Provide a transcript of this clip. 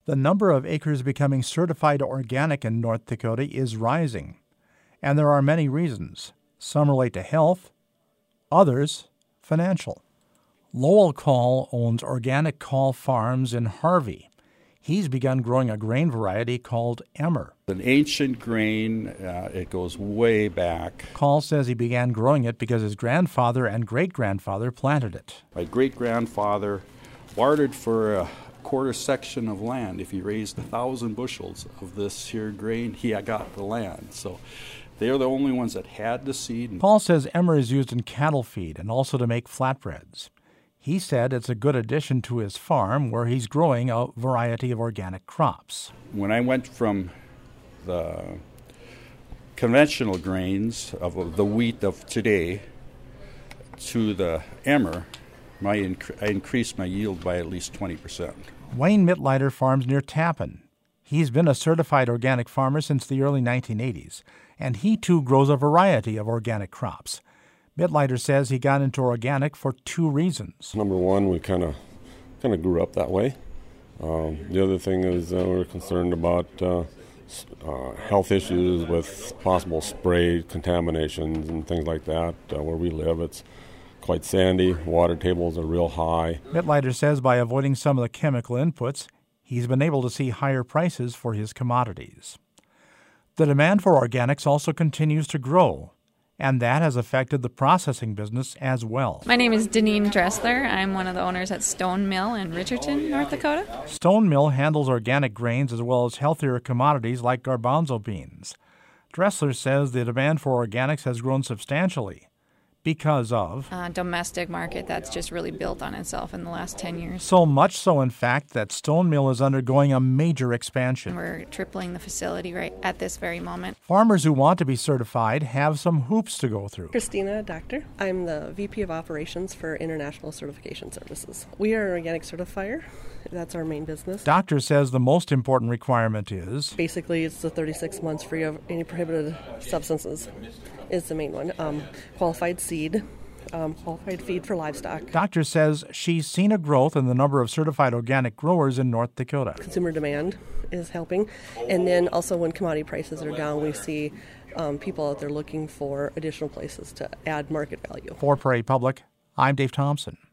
The number of acres becoming certified organic in North Dakota is rising, and there are many reasons. Some relate to health, others financial. Lowell Call owns Organic Call Farms in Harvey. He's begun growing a grain variety called Emmer. An ancient grain, it goes way back. Call says he began growing it because his grandfather and great-grandfather planted it. My great-grandfather bartered for a quarter section of land. If he raised 1,000 bushels of this here grain, he got the land. So they're the only ones that had the seed. Paul says Emmer is used in cattle feed and also to make flatbreads. He said it's a good addition to his farm where he's growing a variety of organic crops. When I went from the conventional grains of the wheat of today to the Emmer, I increased my yield by at least 20%. Wayne Mittleider farms near Tappan. He's been a certified organic farmer since the early 1980s, and he too grows a variety of organic crops. Mittleider says he got into organic for two reasons. Number one, we kind of grew up that way. The other thing is we're concerned about health issues with possible spray contaminations and things like that. Where we live, it's quite sandy. Water tables are real high. Mittleider says by avoiding some of the chemical inputs, he's been able to see higher prices for his commodities. The demand for organics also continues to grow, and that has affected the processing business as well. My name is Deneen Dressler. I'm one of the owners at Stone Mill in Richardson, North Dakota. Stone Mill handles organic grains as well as healthier commodities like garbanzo beans. Dressler says the demand for organics has grown substantially because of domestic market that's just really built on itself in the last 10 years. So much so, in fact, that Stone Mill is undergoing a major expansion. We're tripling the facility right at this very moment. Farmers who want to be certified have some hoops to go through. Christina Doctor. I'm the VP of Operations for International Certification Services. We are an organic certifier. That's our main business. Doctor says the most important requirement is basically it's the 36 months free of any prohibited substances is the main one. Qualified seed, qualified feed for livestock. Doctor says she's seen a growth in the number of certified organic growers in North Dakota. Consumer demand is helping. And then also when commodity prices are down, we see people out there looking for additional places to add market value. For Prairie Public, I'm Dave Thompson.